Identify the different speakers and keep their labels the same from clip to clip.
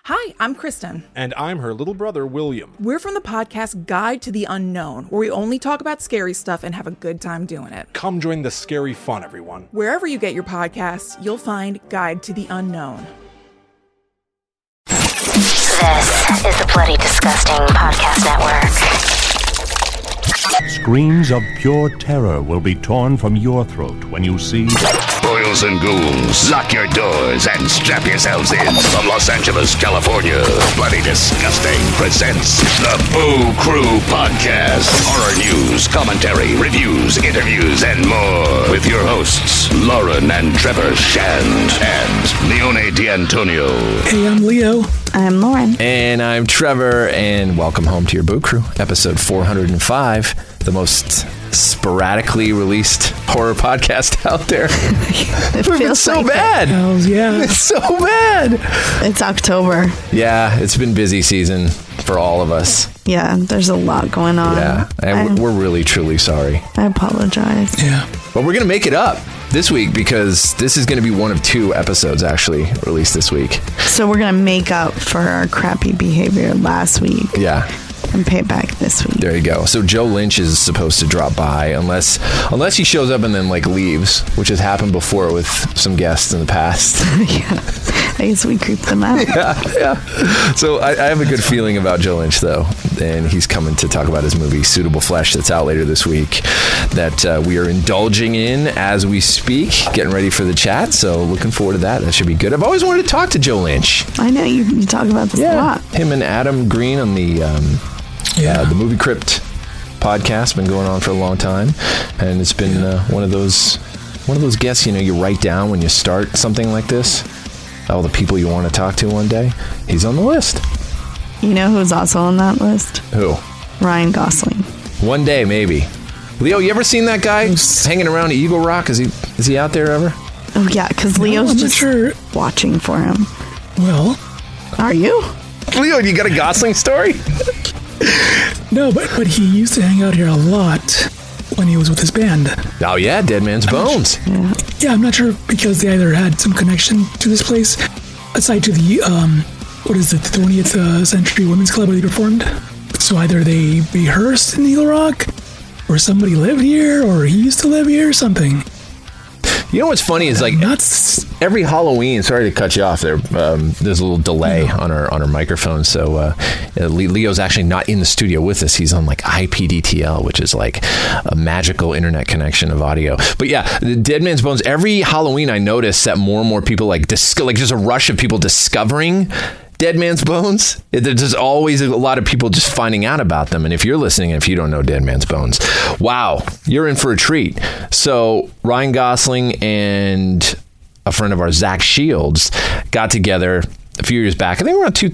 Speaker 1: Hi, I'm Kristen.
Speaker 2: And I'm her little brother, William.
Speaker 1: We're from the podcast Guide to the Unknown, where we only talk about scary stuff and have a good time doing it.
Speaker 2: Come join the scary fun, everyone.
Speaker 1: Wherever you get your podcasts, you'll find Guide to the Unknown.
Speaker 3: This is the Bloody Disgusting Podcast Network.
Speaker 4: Screams of pure terror will be torn from your throat when you see...
Speaker 5: Boils and ghouls, lock your doors and strap yourselves in. From Los Angeles, California, Bloody Disgusting presents the Boo Crew Podcast. Horror news, commentary, reviews, interviews, and more. With your hosts, Lauren and Trevor Shand and Leone D'Antonio.
Speaker 6: Hey, I'm Leo.
Speaker 7: I'm Lauren.
Speaker 8: And I'm Trevor, and welcome home to your Boo Crew, episode 405, the most sporadically released horror podcast out there.
Speaker 7: It feels
Speaker 8: so
Speaker 7: like
Speaker 8: bad.
Speaker 6: Hells yeah.
Speaker 8: It's so bad.
Speaker 7: It's October.
Speaker 8: Yeah, it's been busy season for all of us.
Speaker 7: Yeah, there's a lot going on.
Speaker 8: Yeah, and we're really, truly sorry.
Speaker 7: I apologize.
Speaker 6: Yeah.
Speaker 8: But we're going to make it up this week because this is going to be one of two episodes actually released this week. So
Speaker 7: we're going to make up for our crappy behavior last week.
Speaker 8: Yeah.
Speaker 7: And pay back this week.
Speaker 8: There you go. So Joe Lynch is supposed to drop by unless he shows up and then leaves, which has happened before with some guests in the past.
Speaker 7: Yeah. I guess we creeped them out.
Speaker 8: Yeah. So I have a good feeling about Joe Lynch though, and he's coming to talk about his movie Suitable Flesh that's out later this week that we are indulging in as we speak, getting ready for the chat. So looking forward to that. That should be good. I've always wanted to talk to Joe Lynch.
Speaker 7: I know you talk about this a lot.
Speaker 8: Him and Adam Green on the Movie Crypt podcast been going on for a long time, and it's been one of those guests you write down when you start something like this, all the people you want to talk to one day. He's on the list.
Speaker 7: You know who's also on that list?
Speaker 8: Who?
Speaker 7: Ryan Gosling.
Speaker 8: One day maybe. Leo, you ever seen that guy hanging around Eagle Rock? Is he out there ever?
Speaker 7: Oh yeah, because Leo's just watching for him.
Speaker 6: Well,
Speaker 7: are you?
Speaker 8: Leo, you got a Gosling story?
Speaker 6: No, but he used to hang out here a lot when he was with his band.
Speaker 8: Oh yeah, Dead Man's Bones.
Speaker 6: Yeah, I'm not sure because they either had some connection to this place, aside to the the 20th Century Women's Club where they performed. So either they rehearsed in Eagle Rock, or somebody lived here, or he used to live here, or something.
Speaker 8: You know what's funny is every Halloween. Sorry to cut you off there. There's a little delay on our microphone, so Leo's actually not in the studio with us. He's on IPDTL, which is a magical internet connection of audio. But yeah, the Dead Man's Bones. Every Halloween, I notice that more and more people just a rush of people discovering Dead Man's Bones. There's always a lot of people just finding out about them. And if you're listening, and if you don't know Dead Man's Bones, wow, you're in for a treat. So Ryan Gosling and a friend of ours, Zach Shields, got together a few years back. I think around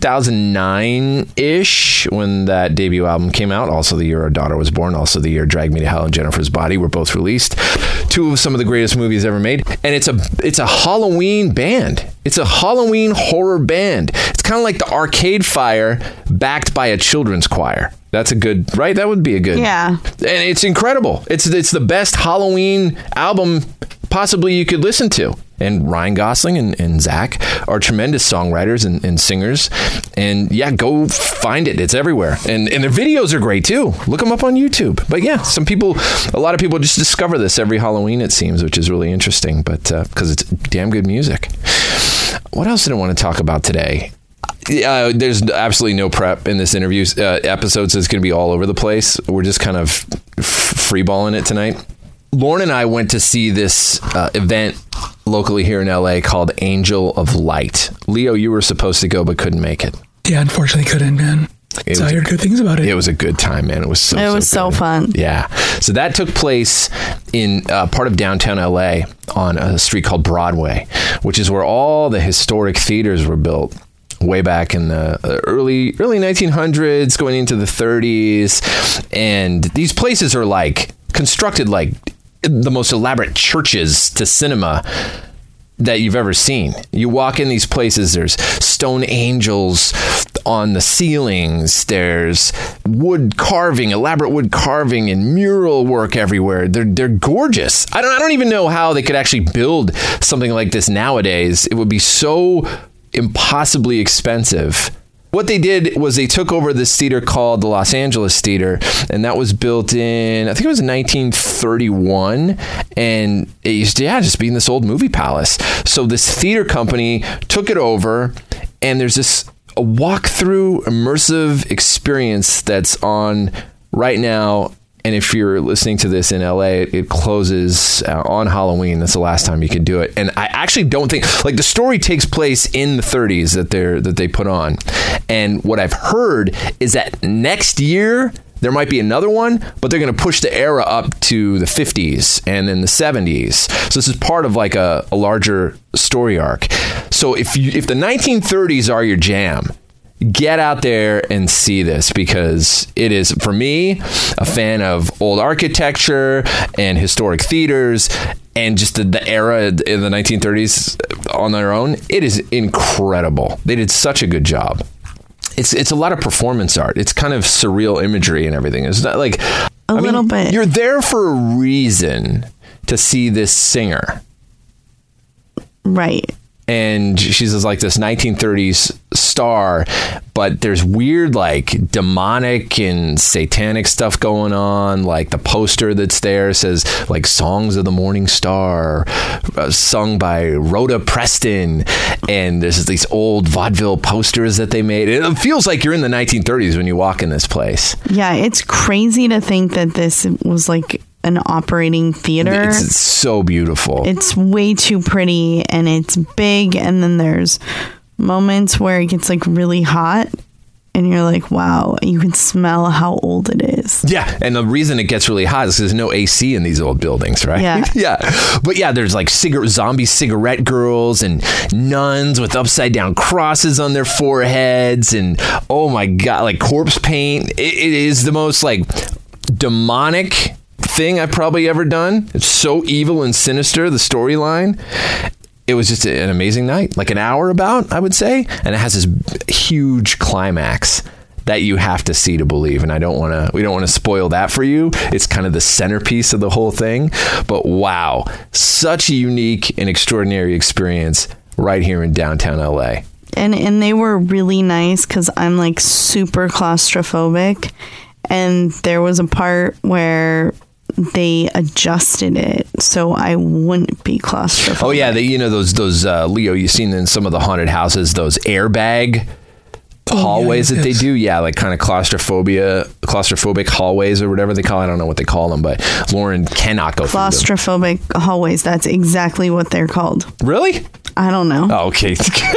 Speaker 8: 2009-ish when that debut album came out. Also the year Our Daughter Was Born. Also the year Drag Me to Hell and Jennifer's Body were both released. Two of some of the greatest movies ever made. And it's a Halloween band. It's a Halloween horror band. It's kind of like the Arcade Fire backed by a children's choir. That's a good, right? That would be a good.
Speaker 7: Yeah.
Speaker 8: And it's incredible. It's the best Halloween album possibly you could listen to. And Ryan Gosling and Zach are tremendous songwriters and singers. And yeah, go find it. It's everywhere. And their videos are great too. Look them up on YouTube. But yeah, a lot of people just discover this every Halloween, it seems, which is really interesting. But because it's damn good music. What else did I want to talk about today? There's absolutely no prep in this interview episode, so it's going to be all over the place. We're just kind of freeballing it tonight. Lauren and I went to see this event locally here in LA called Angel of Light. Leo, you were supposed to go but couldn't make it.
Speaker 6: Yeah, unfortunately couldn't, man. So I heard good things about it.
Speaker 8: It was a good time, man. It was so
Speaker 7: fun.
Speaker 8: Yeah. So that took place in part of downtown LA on a street called Broadway, which is where all the historic theaters were built way back in the early 1900s, going into the 30s. And these places are constructed like the most elaborate churches to cinema that you've ever seen. You walk in these places, there's stone angels on the ceilings, there's elaborate wood carving and mural work everywhere. They're gorgeous. I don't even know how they could actually build something like this nowadays. It would be so impossibly expensive. What they did was they took over this theater called the Los Angeles Theater, and that was built in, I think it was 1931, and it used to just be in this old movie palace. So this theater company took it over, and there's this a walk-through immersive experience that's on right now. And if you're listening to this in LA, it closes on Halloween. That's the last time you can do it. And I actually don't think, like, the story takes place in the 30s that they put on. And what I've heard is that next year there might be another one, but they're going to push the era up to the 50s and then the 70s. So this is part of like a larger story arc. So if the 1930s are your jam, get out there and see this, because it is, for me, a fan of old architecture and historic theaters and just the era in the 1930s on their own. It is incredible. They did such a good job. It's a lot of performance art. It's kind of surreal imagery and everything. It's not like
Speaker 7: a little bit.
Speaker 8: You're there for a reason to see this singer.
Speaker 7: Right.
Speaker 8: And she's like this 1930s star, but there's weird, like, demonic and satanic stuff going on. Like, the poster that's there says, like, Songs of the Morning Star, sung by Rhoda Preston. And there's these old vaudeville posters that they made. It feels like you're in the 1930s when you walk in this place.
Speaker 7: Yeah, it's crazy to think that this was, like, an operating theater.
Speaker 8: It's so beautiful.
Speaker 7: It's way too pretty, and it's big, and then there's moments where it gets like really hot and you're like, wow, you can smell how old it is.
Speaker 8: Yeah, and the reason it gets really hot is because there's no AC in these old buildings, right?
Speaker 7: Yeah.
Speaker 8: Yeah. But yeah, there's like zombie cigarette girls and nuns with upside down crosses on their foreheads, and oh my God, like corpse paint. It is the most like demonic thing I've probably ever done. It's so evil and sinister, the storyline. It was just an amazing night, like an hour about, I would say. And it has this huge climax that you have to see to believe. And we don't want to spoil that for you. It's kind of the centerpiece of the whole thing. But wow, such a unique and extraordinary experience right here in downtown LA.
Speaker 7: And they were really nice, because I'm like super claustrophobic. And there was a part where they adjusted it so I wouldn't be claustrophobic.
Speaker 8: Oh yeah, those Leo, you've seen in some of the haunted houses, those airbag hallways that they do. Yeah, like kind of claustrophobic hallways or whatever they call it. I don't know what they call them, but Lauren cannot go through them.
Speaker 7: Claustrophobic hallways. That's exactly what they're called.
Speaker 8: Really?
Speaker 7: I don't know.
Speaker 8: Oh, okay.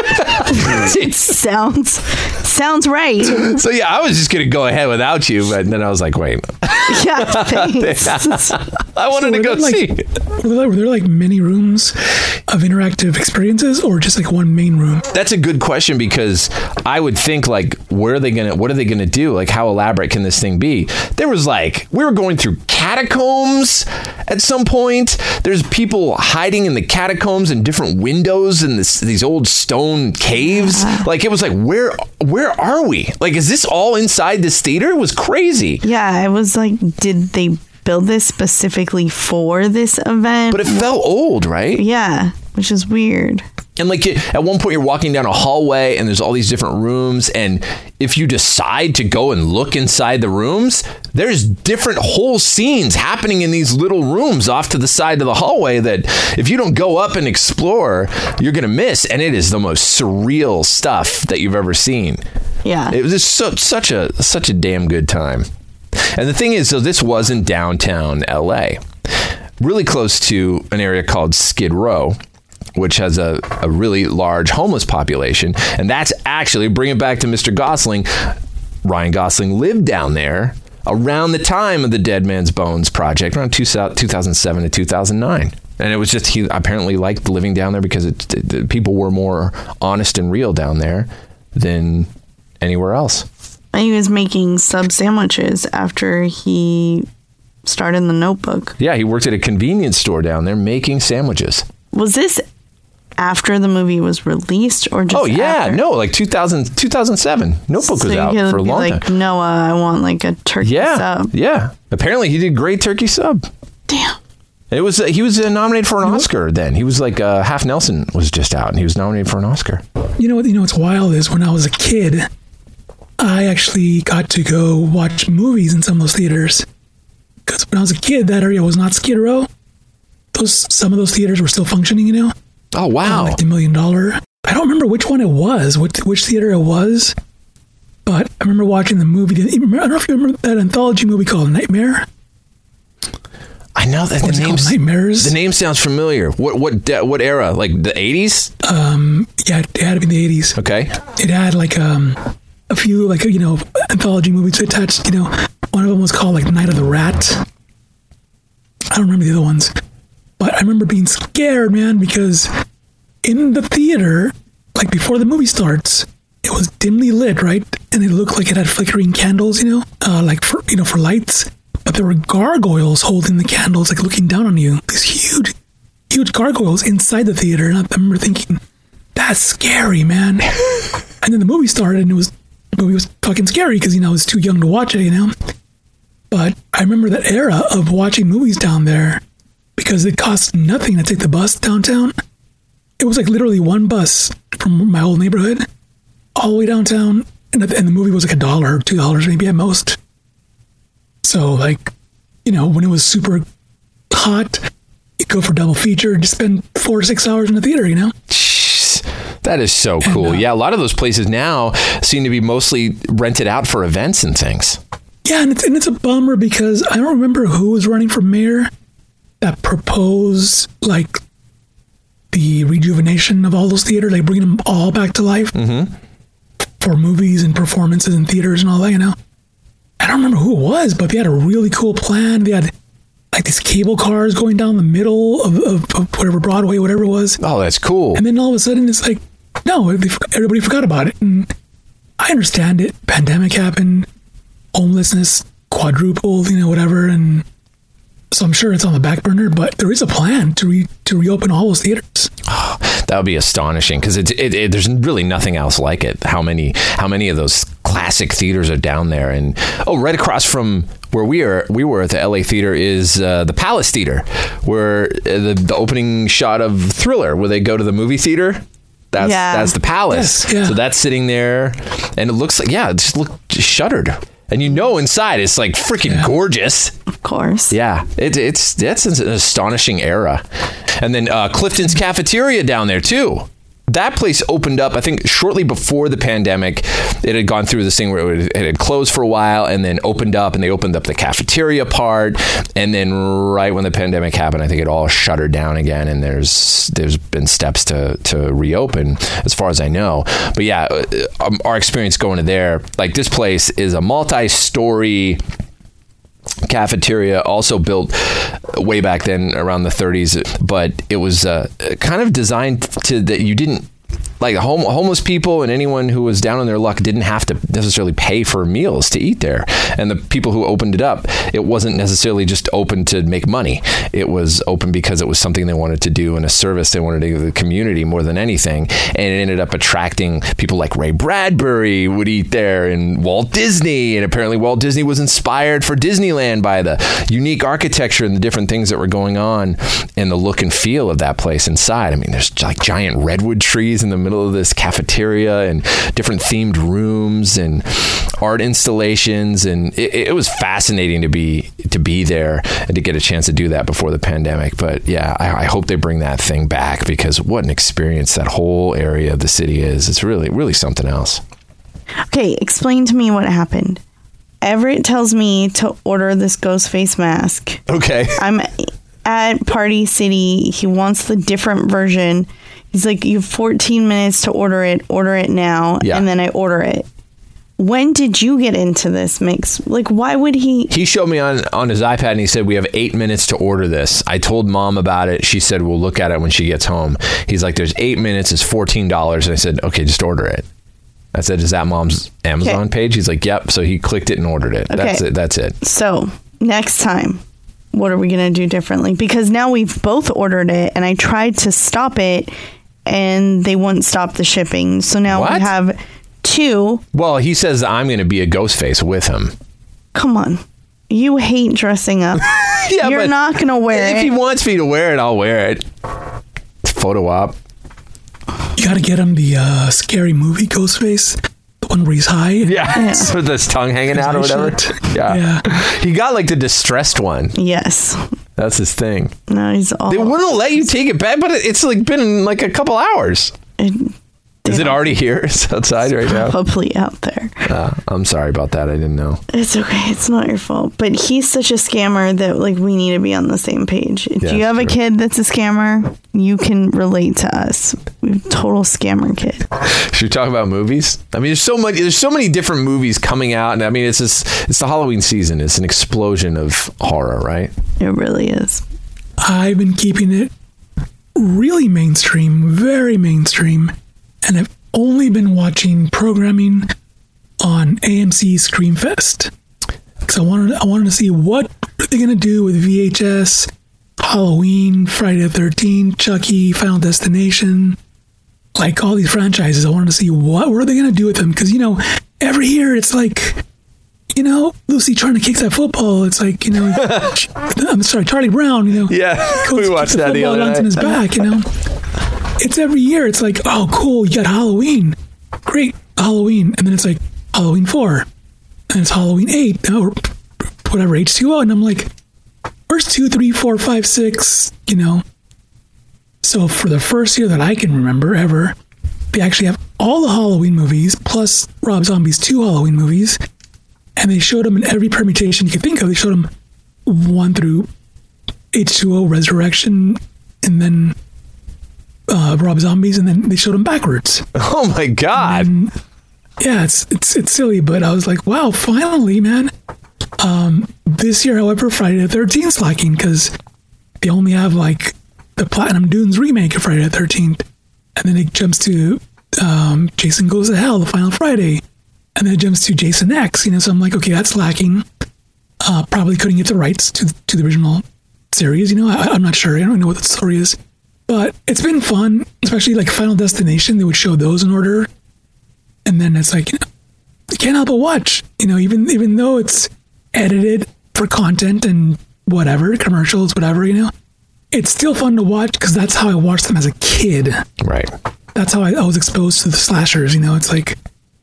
Speaker 7: It sounds right.
Speaker 8: So yeah, I was just gonna go ahead without you, but then I was like, wait.
Speaker 7: Yeah, thanks.
Speaker 8: I wanted to go see.
Speaker 6: Were there like many rooms of interactive experiences, or just like one main room?
Speaker 8: That's a good question, because I would think like, what are they gonna do? Like, how elaborate can this thing be? There was like, we were going through catacombs at some point. There's people hiding in the catacombs and different windows in these old stone caves. Yeah. Like, it was like, where are we? Like, is this all inside this theater? It was crazy.
Speaker 7: Yeah, I was like, did they build this specifically for this event?
Speaker 8: But it felt old, right?
Speaker 7: Yeah, which is weird.
Speaker 8: And like at one point you're walking down a hallway and there's all these different rooms, and if you decide to go and look inside the rooms, there's different whole scenes happening in these little rooms off to the side of the hallway that if you don't go up and explore, you're going to miss. And it is the most surreal stuff that you've ever seen.
Speaker 7: Yeah.
Speaker 8: It was just such a damn good time. And the thing is, so this was in downtown LA, really close to an area called Skid Row, which has a really large homeless population. And that's actually, bring it back to Mr. Gosling, Ryan Gosling lived down there around the time of the Dead Man's Bones project, around 2007 to 2009. And it was just, he apparently liked living down there because people were more honest and real down there than anywhere else.
Speaker 7: And he was making sub sandwiches after he started The Notebook.
Speaker 8: Yeah, he worked at a convenience store down there making sandwiches.
Speaker 7: Was this after the movie was released, or just after?
Speaker 8: No, like 2007. Notebook was out for a long time.
Speaker 7: Like, Noah, I want like a turkey sub.
Speaker 8: Yeah. Apparently he did great turkey sub.
Speaker 7: Damn.
Speaker 8: It was he was nominated for an Oscar then. He was like Half Nelson was just out, and he was nominated for an Oscar.
Speaker 6: You know what's wild is when I was a kid, I actually got to go watch movies in some of those theaters. Because when I was a kid, that area was not Skid Row. Some of those theaters were still functioning, you know?
Speaker 8: Oh, wow.
Speaker 6: Like the $1 Million. I don't remember which one it was, which theater it was. But I remember watching the movie. I don't know if you remember that anthology movie called Nightmare.
Speaker 8: I know that
Speaker 6: What's
Speaker 8: the
Speaker 6: it
Speaker 8: name.
Speaker 6: called? Nightmares.
Speaker 8: The name sounds familiar. What era? Like the 80s?
Speaker 6: Yeah, it had to be in the 80s.
Speaker 8: Okay.
Speaker 6: It had like a few like anthology movies attached. You know, one of them was called like Night of the Rat. I don't remember the other ones, but I remember being scared, man, because in the theater, like before the movie starts, it was dimly lit, right? And it looked like it had flickering candles, like for lights. But there were gargoyles holding the candles, like looking down on you. These huge gargoyles inside the theater. And I remember thinking, that's scary, man. And then the movie started, and the movie was fucking scary because, I was too young to watch it, But I remember that era of watching movies down there because it cost nothing to take the bus downtown. It was like literally one bus from my old neighborhood all the way downtown. And the movie was like $1 or $2 maybe at most. So like, when it was super hot, you go for double feature and just spend 4 to 6 hours in the theater,
Speaker 8: That is so cool. Yeah, a lot of those places now seem to be mostly rented out for events and things.
Speaker 6: Yeah, and it's a bummer because I don't remember who was running for mayor that proposed like the rejuvenation of all those theaters, like bringing them all back to life for movies and performances and theaters and all that, I don't remember who it was, but they had a really cool plan. They had like these cable cars going down the middle of whatever Broadway, whatever it was.
Speaker 8: Oh, that's cool.
Speaker 6: And then all of a sudden it's like, no, everybody forgot about it. And I understand it. Pandemic happened, homelessness quadrupled, whatever. And so I'm sure it's on the back burner, but there is a plan to reopen all those theaters.
Speaker 8: Oh, that would be astonishing because there's really nothing else like it. How many of those classic theaters are down there? And right across from where we were at the LA Theater is the Palace Theater, where the opening shot of Thriller, where they go to the movie theater. That's the Palace.
Speaker 6: Yes, yeah.
Speaker 8: So that's sitting there, and it looks like it just shuttered. And inside it's like freaking gorgeous.
Speaker 7: Of course.
Speaker 8: Yeah, that's an astonishing era. And then Clifton's Cafeteria down there too. That place opened up, I think, shortly before the pandemic. It had gone through this thing where it had closed for a while and then opened up, and they opened up the cafeteria part. And then right when the pandemic happened, I think it all shuttered down again. And there's been steps to reopen, as far as I know. But yeah, our experience going to there, like this place is a multi-story cafeteria, also built way back then around the 30s, but it was kind of designed to that you didn't like homeless people and anyone who was down on their luck didn't have to necessarily pay for meals to eat there. And the people who opened it up, it wasn't necessarily just open to make money. It was open because it was something they wanted to do and a service they wanted to give the community more than anything. And it ended up attracting people like Ray Bradbury would eat there, and Walt Disney. And apparently Walt Disney was inspired for Disneyland by the unique architecture and the different things that were going on and the look and feel of that place inside. I mean, there's like giant redwood trees in the middle of this cafeteria and different themed rooms and art installations, and it was fascinating to be there and to get a chance to do that before the pandemic. But yeah, I hope they bring that thing back, because what an experience that whole area of the city is. It's really, really something else.
Speaker 7: Okay, explain to me what happened. Everett tells me to order this ghost face mask.
Speaker 8: Okay.
Speaker 7: I'm at Party City. He wants the different version. He's like, you have 14 minutes to order it now.
Speaker 8: Yeah.
Speaker 7: And then I order it. When did you get into this mix? Like, why would he?
Speaker 8: He showed me on his iPad and he said, we have 8 minutes to order this. I told Mom about it. She said, we'll look at it when she gets home. He's like, there's 8 minutes. It's $14. And I said, okay, just order it. I said, is that Mom's Amazon page? He's like, yep. So he clicked it and ordered it.
Speaker 7: Okay.
Speaker 8: That's it.
Speaker 7: So next time, what are we going to do differently? Because now we've both ordered it and I tried to stop it and they wouldn't stop the shipping. So now we have two.
Speaker 8: Well, he says I'm going to be a ghost face with him.
Speaker 7: Come on. You hate dressing up.
Speaker 8: Yeah,
Speaker 7: You're
Speaker 8: but
Speaker 7: not going to wear
Speaker 8: if
Speaker 7: it.
Speaker 8: he wants me to wear it, I'll wear it. It's a photo op.
Speaker 6: You got to get him the scary movie Ghostface, the one where he's high.
Speaker 8: Yeah, with his tongue hanging out or whatever. Yeah. He got like the distressed one.
Speaker 7: Yes.
Speaker 8: That's his thing.
Speaker 7: No, he's all...
Speaker 8: They wouldn't let you take it back, but it's like been like a couple hours. Is it already here? It's outside right now?
Speaker 7: Probably out there.
Speaker 8: I'm sorry about that. I didn't know.
Speaker 7: It's okay. It's not your fault. But he's such a scammer that like we need to be on the same page. If you have a kid that's a scammer, you can relate to us. We're total scammer kid.
Speaker 8: Should we talk about movies? I mean, there's so many different movies coming out, and I mean, it's the Halloween season. It's an explosion of horror, right?
Speaker 7: It really is.
Speaker 6: I've been keeping it really mainstream, very mainstream, and I've only been watching programming on AMC Screamfest because I wanted to see what are they going to do with VHS, Halloween, Friday the 13th, Chucky, Final Destination, like all these franchises. I wanted to see what are they going to do with them because every year it's like Lucy trying to kick that football. It's like I'm sorry, Charlie Brown.
Speaker 8: Yeah, we watched that the other night.
Speaker 6: In his back. It's every year. It's like, oh, cool. You got Halloween. Great. Halloween. And then it's like Halloween 4. And it's Halloween 8. Or whatever, H2O. And I'm like, where's 2, 3, 4, 5, 6? So for the first year that I can remember ever, they actually have all the Halloween movies plus Rob Zombie's 2 Halloween movies. And they showed them in every permutation you could think of. They showed them 1 through H2O, Resurrection, and then Rob Zombies, and then they showed them backwards.
Speaker 8: Oh my God!
Speaker 6: Yeah, it's silly, but I was like, wow, finally, man. This year, however, Friday the 13th lacking because they only have like the Platinum Dunes remake of Friday the 13th, and then it jumps to Jason Goes to Hell, the final Friday, and then it jumps to Jason X. So I'm like, okay, that's lacking. Probably couldn't get the rights to the original series. I'm not sure. I don't know what the story is. But it's been fun, especially like Final Destination. They would show those in order. And then it's like, you can't help but watch, even though it's edited for content and whatever, commercials, whatever, it's still fun to watch because that's how I watched them as a kid.
Speaker 8: Right.
Speaker 6: That's how I was exposed to the slashers. It's like,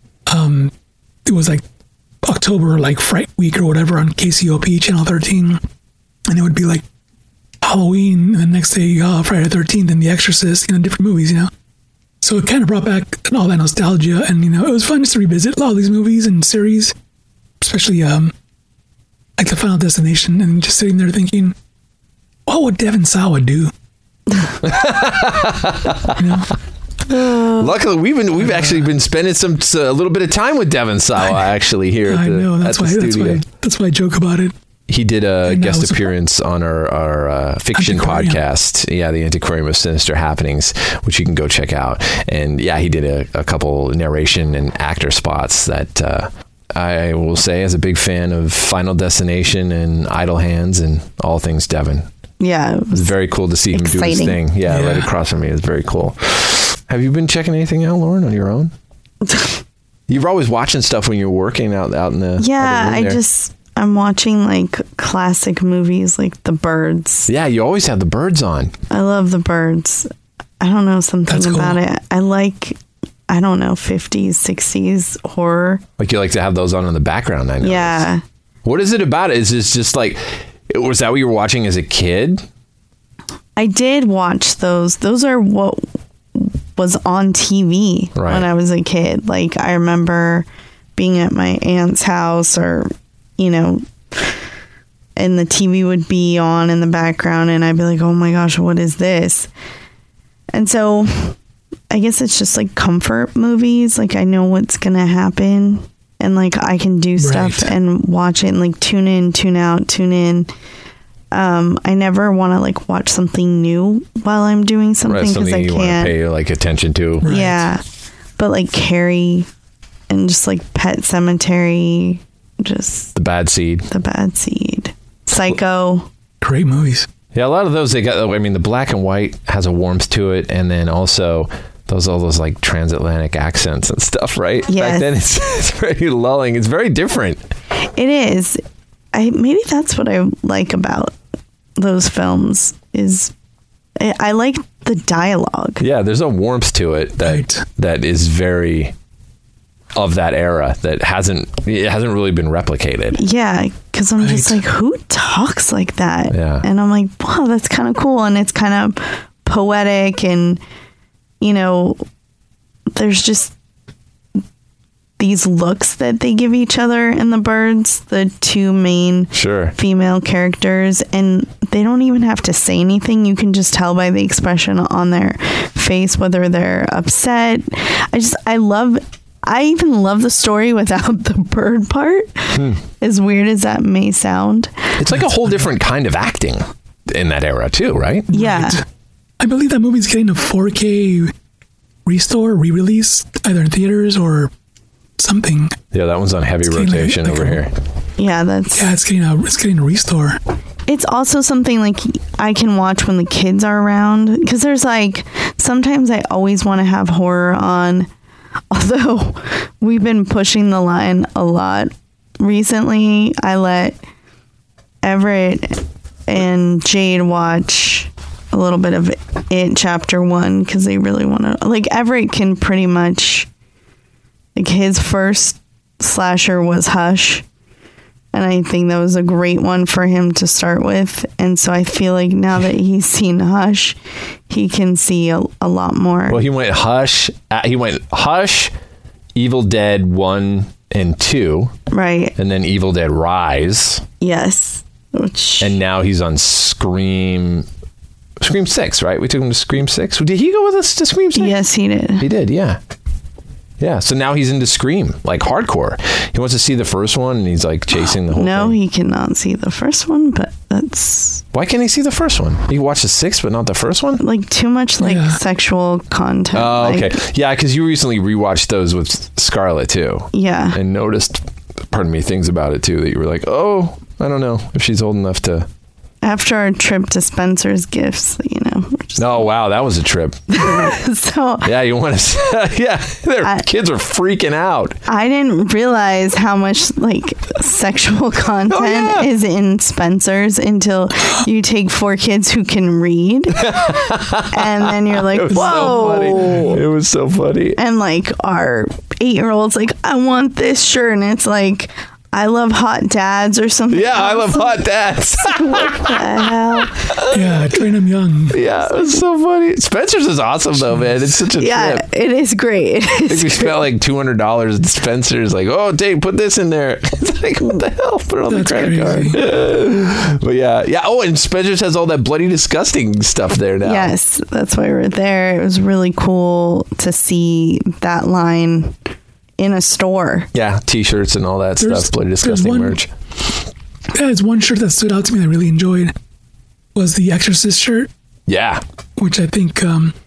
Speaker 6: it was like October, like Fright Week or whatever on KCOP, Channel 13. And it would be like, Halloween, and the next day, Friday the 13th, and The Exorcist, different movies, So it kind of brought back all that nostalgia, and, it was fun just to revisit a lot of these movies and series, especially, like the Final Destination, and just sitting there thinking, what would Devon Sawa do?
Speaker 8: Luckily, we've actually been spending a little bit of time with Devon Sawa, actually, here at the studio.
Speaker 6: That's why I joke about it.
Speaker 8: He did a guest appearance on our fiction podcast. Yeah, the Antiquarium of Sinister Happenings, which you can go check out. And yeah, he did a couple narration and actor spots that I will say, as a big fan of Final Destination and Idle Hands and all things Devon.
Speaker 7: Yeah.
Speaker 8: It was very cool to see him do his thing. Yeah, right across from me. It was very cool. Have you been checking anything out, Lauren, on your own? You're always watching stuff when you're working out in the...
Speaker 7: Yeah, I'm watching like classic movies like The Birds.
Speaker 8: Yeah, you always have The Birds on.
Speaker 7: I love The Birds. I don't know, something about it. I like, 50s, 60s horror.
Speaker 8: Like you like to have those on in the background, I know.
Speaker 7: Yeah.
Speaker 8: What is it about it? Is this just like, was that what you were watching as a kid?
Speaker 7: I did watch those. Those are what was on TV when I was a kid. Like I remember being at my aunt's house or... and the TV would be on in the background and I'd be like, oh my gosh, what is this? And so I guess it's just like comfort movies. Like I know what's going to happen and like I can do stuff and watch it and like tune in, tune out, tune in. I never want to like watch something new while I'm doing something because I
Speaker 8: you
Speaker 7: can't
Speaker 8: want to pay like attention to.
Speaker 7: Right. Yeah. But like Carrie and just like Pet Sematary, just
Speaker 8: The Bad Seed,
Speaker 7: Psycho,
Speaker 6: great movies.
Speaker 8: Yeah, a lot of those they got. I mean, the black and white has a warmth to it, and then also all those like transatlantic accents and stuff, right?
Speaker 7: Yes.
Speaker 8: Back then, it's very lulling. It's very different.
Speaker 7: It is. maybe that's what I like about those films is I like the dialogue.
Speaker 8: Yeah, there's a warmth to it that is very of that era that hasn't really been replicated.
Speaker 7: Yeah, because I'm just like, who talks like that?
Speaker 8: Yeah.
Speaker 7: And I'm like, wow, that's kind of cool. And it's kind of poetic, and there's just these looks that they give each other in the birds, the two main female characters, and they don't even have to say anything. You can just tell by the expression on their face whether they're upset. I even love the story without the bird part. As weird as that may sound.
Speaker 8: It's like a whole different kind of acting in that era too, right?
Speaker 7: Yeah.
Speaker 6: Right. I believe that movie's getting a 4K re-release, either in theaters or something.
Speaker 8: Yeah, that one's on heavy rotation over here.
Speaker 7: Yeah,
Speaker 6: it's getting a restore.
Speaker 7: It's also something like I can watch when the kids are around, because there's like sometimes I always want to have horror on, although we've been pushing the line a lot recently. I let Everett and Jade watch a little bit of It Chapter 1 because they really want to, like, Everett can pretty much, like, his first slasher was Hush, and I think that was a great one for him to start with. And so I feel like now that he's seen Hush, he can see a lot more.
Speaker 8: Well, he went Hush, Evil Dead 1 and 2.
Speaker 7: Right.
Speaker 8: And then Evil Dead Rise.
Speaker 7: Yes.
Speaker 8: And now he's on Scream 6, right? We took him to Scream 6. Did he go with us to Scream 6?
Speaker 7: Yes, he did.
Speaker 8: He did, yeah. Yeah, so now he's into Scream, like hardcore. He wants to see the first one, and he's like chasing the whole thing.
Speaker 7: No, he cannot see the first one, but that's...
Speaker 8: Why can't he see the first one? He can watch the 6th, but not the first one?
Speaker 7: Like, too much, sexual content.
Speaker 8: Oh, okay. Yeah, because you recently rewatched those with Scarlett, too.
Speaker 7: Yeah.
Speaker 8: And noticed, things about it, too, that you were like, oh, I don't know if she's old enough to...
Speaker 7: After our trip to Spencer's Gifts,
Speaker 8: Oh, wow, that was a trip.
Speaker 7: So
Speaker 8: yeah, you want to? Yeah, kids are freaking out.
Speaker 7: I didn't realize how much like sexual content is in Spencer's until you take 4 kids who can read, and then you're like, whoa!
Speaker 8: It was so funny.
Speaker 7: And like our 8-year-old's like, I want this shirt, and it's like, I love hot dads or something.
Speaker 8: Yeah, I love hot dads.
Speaker 7: What the hell?
Speaker 6: Yeah, train them young.
Speaker 8: Yeah, it was so funny. Spencer's is awesome though, man. It's such a trip.
Speaker 7: It is great.
Speaker 8: I think we spent like $200 at Spencer's. Like, oh, Dave, put this in there. It's like, what the hell? Put it on the credit card. But yeah. Oh, and Spencer's has all that bloody disgusting stuff there now.
Speaker 7: Yes, that's why we're there. It was really cool to see that line in a store.
Speaker 8: Yeah, t-shirts and all that stuff. Bloody disgusting merch.
Speaker 6: There's one shirt that stood out to me that I really enjoyed was the Exorcist shirt.
Speaker 8: Yeah.
Speaker 6: Which I think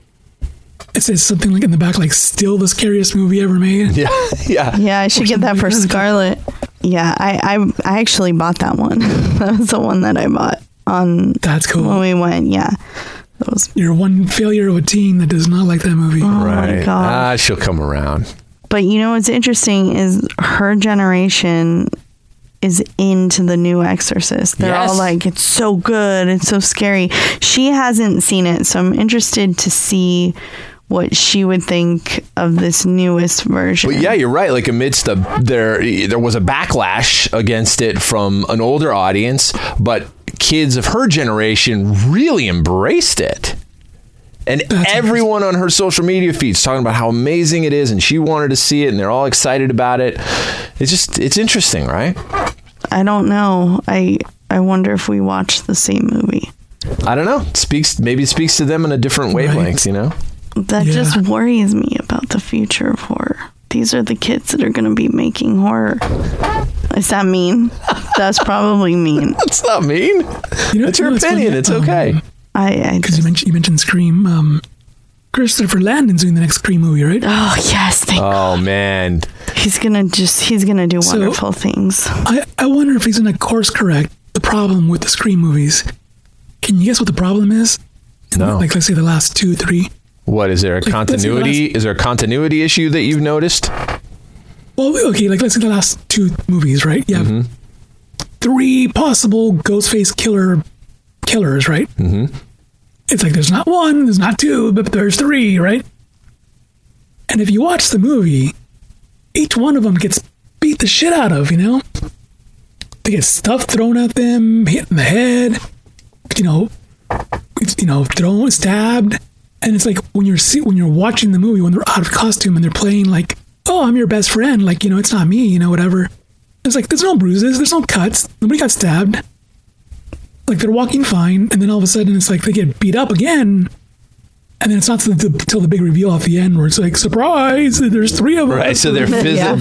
Speaker 6: it says something like in the back, like still the scariest movie ever made.
Speaker 8: Yeah.
Speaker 7: Yeah, I should get that for Scarlett. Yeah, I actually bought that one. That was the one that I bought on.
Speaker 6: That's cool.
Speaker 7: When we went, yeah.
Speaker 6: You're one failure of a teen that does not like that movie.
Speaker 7: Oh my God.
Speaker 8: She'll come around.
Speaker 7: But you know what's interesting is her generation is into the new Exorcist. They're all like, it's so good, it's so scary. She hasn't seen it, so I'm interested to see what she would think of this newest version.
Speaker 8: But yeah, you're right. Like amidst there was a backlash against it from an older audience, but kids of her generation really embraced it. And everyone on her social media feeds talking about how amazing it is, and she wanted to see it, and they're all excited about it. It's interesting, right?
Speaker 7: I don't know. I wonder if we watch the same movie.
Speaker 8: I don't know. Maybe it speaks to them in a different wavelength, you know?
Speaker 7: That just worries me about the future of horror. These are the kids that are going to be making horror. Is that mean? That's probably mean.
Speaker 8: That's not mean. It's your opinion. It's okay.
Speaker 6: Because you mentioned Scream. Christopher Landon's doing the next Scream movie, right?
Speaker 7: Oh yes,
Speaker 8: man,
Speaker 7: he's gonna do wonderful things.
Speaker 6: I wonder if he's gonna course correct the problem with the Scream movies. Can you guess what the problem is?
Speaker 8: No.
Speaker 6: Like, let's say the last 2, 3.
Speaker 8: What is there a continuity? Is there a continuity issue that you've noticed?
Speaker 6: Well, okay, like let's say the last 2 movies, right? Yeah. 3 possible Ghostface killers, right? Mm-hmm. It's like there's not 1, there's not 2, but there's 3, right? And if you watch the movie, each one of them gets beat the shit out of, you know? They get stuff thrown at them, hit in the head, thrown, stabbed. And it's like when you're watching the movie, when they're out of costume and they're playing like, oh, I'm your best friend, like, it's not me, whatever. It's like, there's no bruises, there's no cuts, nobody got stabbed. Like, they're walking fine, and then all of a sudden it's like they get beat up again. And then it's not till the big reveal at the end where it's like, surprise, there's 3 of them.
Speaker 8: Right, so the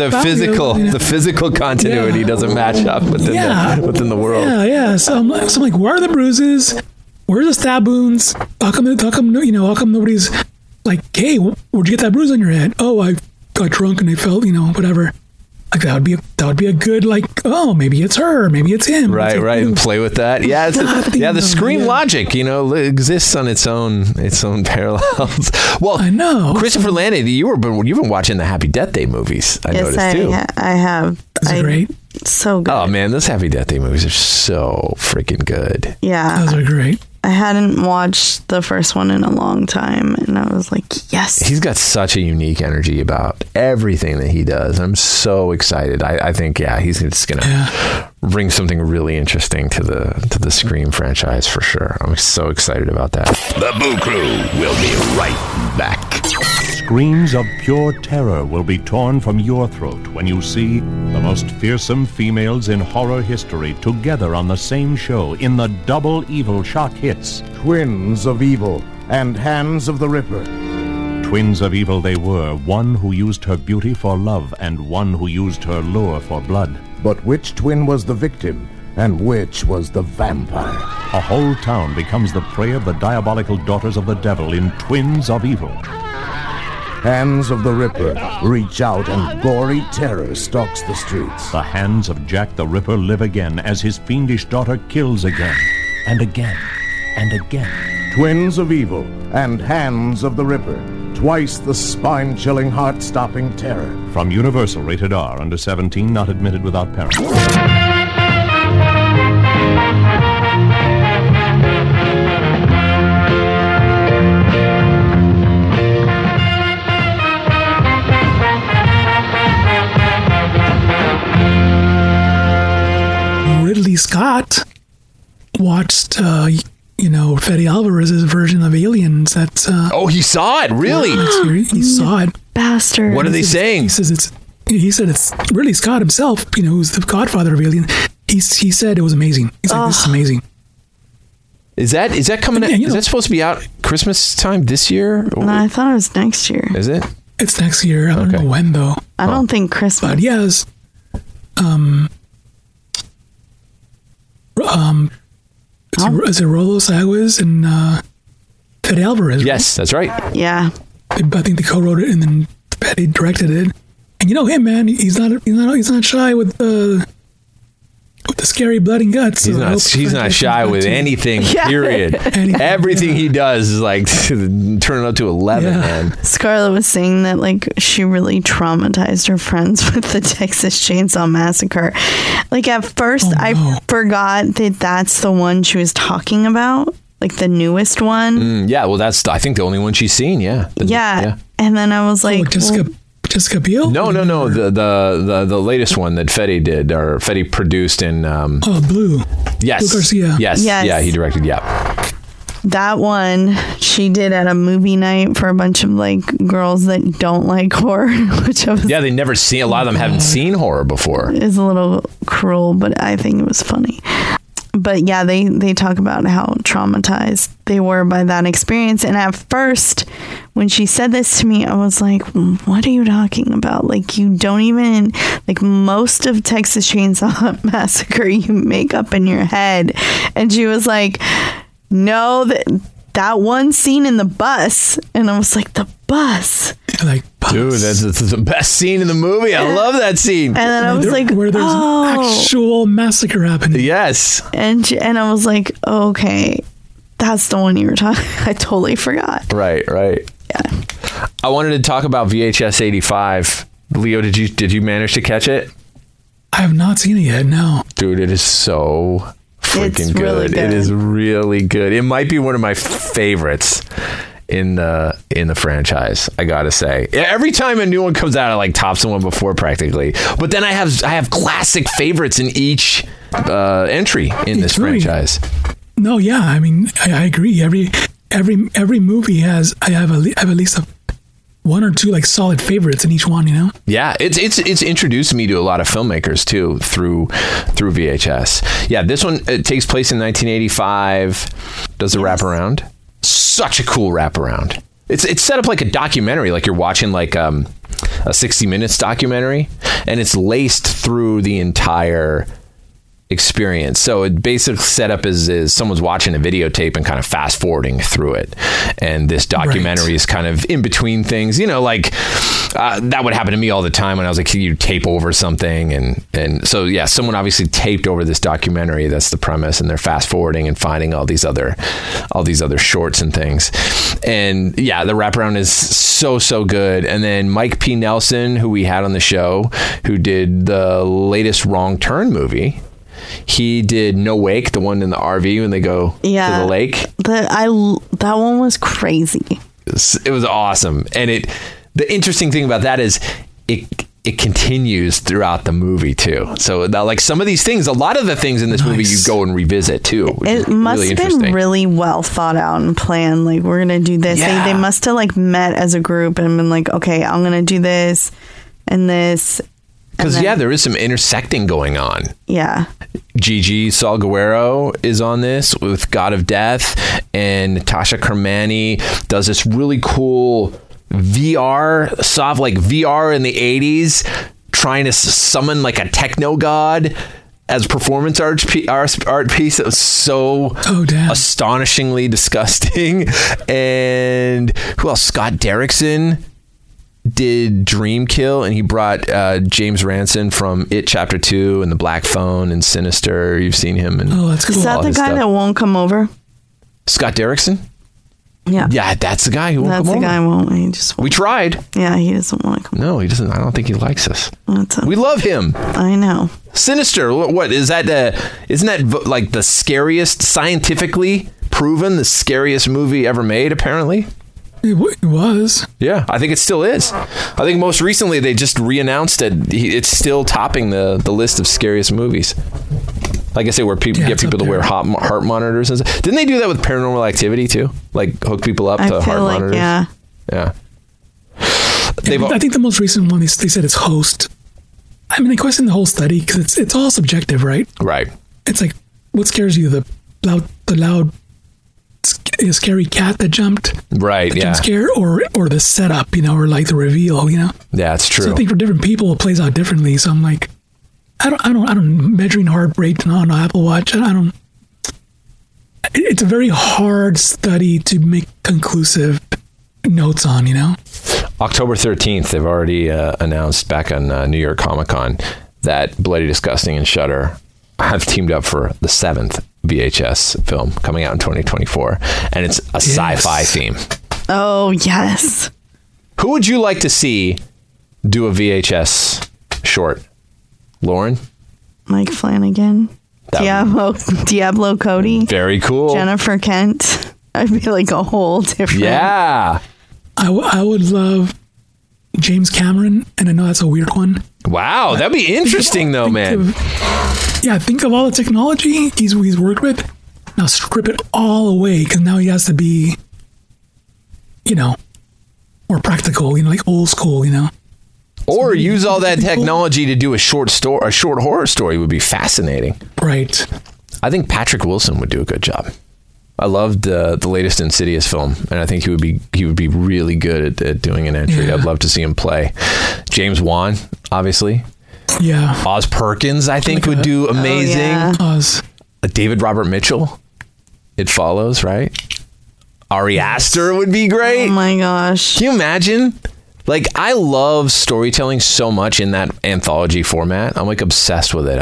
Speaker 8: physical continuity doesn't match up within the world.
Speaker 6: Yeah. So I'm like, where are the bruises? Where's the stab wounds? How come nobody's like, hey, where'd you get that bruise on your head? Oh, I got drunk and I felt, whatever. Like that would be a good, like, oh, maybe it's her, maybe it's him.
Speaker 8: Right,
Speaker 6: like,
Speaker 8: and play with that. Yeah, the Scream logic, exists on its own parallels. Well,
Speaker 6: I know.
Speaker 8: Christopher Landon, you've been watching the Happy Death Day movies. I noticed too.
Speaker 7: I have.
Speaker 6: Is great?
Speaker 7: So good.
Speaker 8: Oh man, those Happy Death Day movies are so freaking good.
Speaker 7: Yeah,
Speaker 6: those are great.
Speaker 7: I hadn't watched the first one in a long time, and I was like, yes.
Speaker 8: He's got such a unique energy about everything that he does. I'm so excited. I think, he's just going to bring something really interesting to the Scream franchise for sure. I'm so excited about that.
Speaker 5: The Boo Crew will be right back.
Speaker 4: Screams of pure terror will be torn from your throat when you see the most fearsome females in horror history together on the same show in the double evil shock hits.
Speaker 9: Twins of Evil and Hands of the Ripper.
Speaker 4: Twins of evil they were, one who used her beauty for love and one who used her lure for blood.
Speaker 9: But which twin was the victim and which was the vampire?
Speaker 4: A whole town becomes the prey of the diabolical daughters of the devil in Twins of Evil.
Speaker 9: Hands of the Ripper reach out and gory terror stalks the streets.
Speaker 4: The hands of Jack the Ripper live again as his fiendish daughter kills again and again and again.
Speaker 9: Twins of Evil and Hands of the Ripper. Twice the spine-chilling, heart-stopping terror.
Speaker 4: From Universal, rated R, under 17, not admitted without parents.
Speaker 6: Ridley Scott watched, Fede Alvarez's version of Aliens. That's
Speaker 8: oh, he saw it, really?
Speaker 6: He saw it.
Speaker 7: Bastard.
Speaker 8: What are they saying?
Speaker 6: He said it's Ridley Scott himself, who's the godfather of Alien. He said it was amazing. He's like, this is amazing.
Speaker 8: Is that coming out? Is that supposed to be out Christmas time this year?
Speaker 7: No, I thought it was next year.
Speaker 8: Is it?
Speaker 6: It's next year. I don't know when though.
Speaker 7: I don't think Christmas.
Speaker 6: But yes. Is it Rollo Sagues and Fede Alvarez?
Speaker 8: Yes, that's right.
Speaker 7: Yeah.
Speaker 6: I think they co-wrote it and then Fede directed it. And him, man. He's not shy with the scary blood and guts.
Speaker 8: He's not shy with anything. Period. Everything he does is like turn it up to 11, man.
Speaker 7: Scarlett was saying that she really traumatized her friends with the Texas Chainsaw Massacre. At first, I forgot that that's the one she was talking about, the newest one.
Speaker 8: Yeah, well, that's I think the only one she's seen. Yeah.
Speaker 7: And then I was like,
Speaker 6: Jessica Biel?
Speaker 8: No. The latest one that Fede did, or Fede produced in.
Speaker 6: Blue.
Speaker 8: Yes.
Speaker 6: Blue Garcia.
Speaker 8: Yes. Yeah, he directed. Yeah.
Speaker 7: That one she did at a movie night for a bunch of girls that don't like horror, which I was.
Speaker 8: Yeah, they never seen. A lot of them haven't seen horror before.
Speaker 7: It's a little cruel, but I think it was funny. But yeah, they talk about how traumatized they were by that experience. And at first, when she said this to me, I was like, what are you talking about? You don't even, most of Texas Chainsaw Massacre you make up in your head. And she was like, no, that one scene in the bus. And I was like, the bus?
Speaker 6: Bus.
Speaker 8: Dude, that's the best scene in the movie. I love that scene.
Speaker 7: And then I was
Speaker 6: where there's an actual massacre happening.
Speaker 8: Yes.
Speaker 7: And I was like, okay, that's the one you were talking. I totally forgot.
Speaker 8: Right.
Speaker 7: Yeah.
Speaker 8: I wanted to talk about VHS 85. Leo, did you manage to catch it?
Speaker 6: I have not seen it yet. No,
Speaker 8: dude, it is so freaking
Speaker 7: It's
Speaker 8: good.
Speaker 7: really good.
Speaker 8: It is really good. It might be one of my favorites in the franchise, I gotta say. Every time a new one comes out, I like tops the one before practically. But then I have classic favorites in each entry in this franchise.
Speaker 6: No, yeah, I mean, I agree. Every movie has I have at least one or two like solid favorites in each one. You know.
Speaker 8: Yeah, it's introduced me to a lot of filmmakers too through VHS. Yeah, this one it takes place in 1985. Does the wraparound? Such a cool wraparound. It's set up like a documentary, like you're watching like a 60 Minutes documentary, and it's laced through the entire experience. So it basically set up is someone's watching a videotape and kind of fast forwarding through it, and this documentary is kind of in between things, you know, like that would happen to me all the time when I was a kid. You tape over something, and so yeah, someone obviously taped over this documentary. That's the premise, and they're fast forwarding and finding all these other shorts and things. And yeah, the wraparound is so good. And then Mike P. Nelson, who we had on the show, who did the latest Wrong Turn movie. He did No Wake, the one in the RV when they go to the lake.
Speaker 7: That one was crazy.
Speaker 8: It was awesome. And the interesting thing about that is it continues throughout the movie too. So like some of these things, a lot of the things in this movie you go and revisit too.
Speaker 7: It must have been really well thought out and planned. Like, we're going to do this.
Speaker 8: Yeah.
Speaker 7: They must have like met as a group and been like, okay, I'm going to do this and this.
Speaker 8: Because there is some intersecting going on.
Speaker 7: Yeah.
Speaker 8: Gigi Salguero is on this with God of Death, and Natasha Kermani does this really cool VR in the 80s, trying to summon like a techno god as performance art piece. It was so astonishingly disgusting. And who else? Scott Derrickson did Dream Kill, and he brought James Ranson from It Chapter 2 and The Black Phone and Sinister. You've seen him. And
Speaker 6: that's cool.
Speaker 7: Is that the guy that won't come over?
Speaker 8: Scott Derrickson?
Speaker 7: Yeah.
Speaker 8: Yeah, that's the guy who won't come over.
Speaker 7: That's the guy who won't. He just won't.
Speaker 8: We tried.
Speaker 7: Yeah, he doesn't want to come.
Speaker 8: No, he doesn't. I don't think he likes us.
Speaker 7: Okay.
Speaker 8: We love him.
Speaker 7: I know.
Speaker 8: Sinister. What is that? Isn't that like the scariest, scientifically proven, the scariest movie ever made, apparently?
Speaker 6: It was.
Speaker 8: Yeah, I think it still is. I think most recently they just re-announced it. It's still topping the list of scariest movies. Like I say, where people get people to wear heart monitors and stuff. Didn't they do that with Paranormal Activity too? Like hook people up to heart monitors? Yeah.
Speaker 6: I think the most recent one, they said it's host. I mean, they question the whole study because it's all subjective, right?
Speaker 8: Right.
Speaker 6: It's like, what scares you? The loud scary cat that jumped,
Speaker 8: right?
Speaker 6: Jump scare, or the setup, you know, or like the reveal, you know. Yeah,
Speaker 8: it's true.
Speaker 6: So I think for different people, it plays out differently. So I'm like, I don't measuring heart rate on Apple Watch. It's a very hard study to make conclusive notes on, you know.
Speaker 8: October 13th, they've already announced back on New York Comic Con that Bloody Disgusting and Shudder have teamed up for the 7th VHS film coming out in 2024, and it's a sci-fi theme.
Speaker 7: Oh, yes.
Speaker 8: Who would you like to see do a VHS short? Lauren?
Speaker 7: Mike Flanagan. Diablo Cody.
Speaker 8: Very cool.
Speaker 7: Jennifer Kent. I'd be like a whole different.
Speaker 8: Yeah.
Speaker 6: I would love James Cameron, and I know that's a weird one.
Speaker 8: Wow, that'd be interesting though, man.
Speaker 6: Think of all the technology he's worked with. Now strip it all away, because now he has to be, you know, more practical, you know, like old school, you know.
Speaker 8: Or use all that technology to do a short horror story would be fascinating.
Speaker 6: Right.
Speaker 8: I think Patrick Wilson would do a good job. I loved the latest Insidious film, and I think he would be really good at doing an entry. Yeah. I'd love to see him play. James Wan, obviously.
Speaker 6: Yeah.
Speaker 8: Oz Perkins, I think, would do amazing.
Speaker 7: Oh, yeah.
Speaker 6: Oz.
Speaker 8: David Robert Mitchell. It Follows, right? Ari Aster would be great.
Speaker 7: Oh my gosh.
Speaker 8: Can you imagine? Like, I love storytelling so much in that anthology format. I'm like obsessed with it.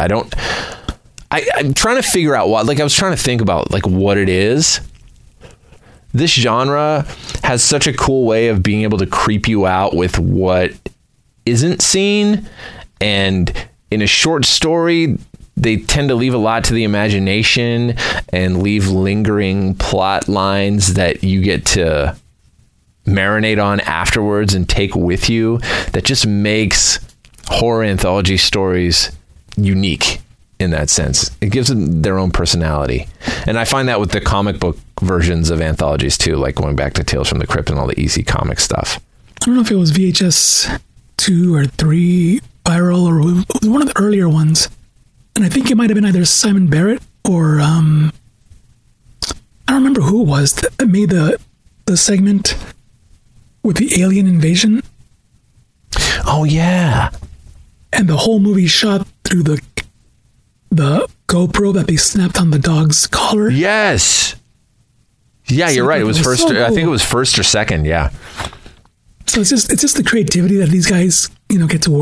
Speaker 8: I'm trying to figure out what, like I was trying to think about like what it is. This genre has such a cool way of being able to creep you out with what isn't seen and in a short story, they tend to leave a lot to the imagination and leave lingering plot lines that you get to marinate on afterwards and take with you, that just makes horror anthology stories unique in that sense. It gives them their own personality. And I find that with the comic book versions of anthologies too, like going back to Tales from the Crypt and all the easy comic stuff.
Speaker 6: I don't know if it was VHS 2 or 3 viral, or it was one of the earlier ones. And I think it might have been either Simon Barrett or I don't remember who it was that made the segment with the alien invasion.
Speaker 8: Oh yeah.
Speaker 6: And the whole movie shot through the GoPro that they snapped on the dog's collar.
Speaker 8: Yes. Yeah, you're right. It was first. So cool. I think it was first or second. Yeah.
Speaker 6: So it's just the creativity that these guys, get to